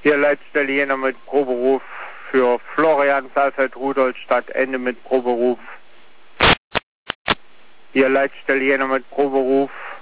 Hier Leitstelle Jena mit Proberuf für Florian Saalfeld-Rudolstadt, Ende mit Proberuf. Hier Leitstelle Jena mit Proberuf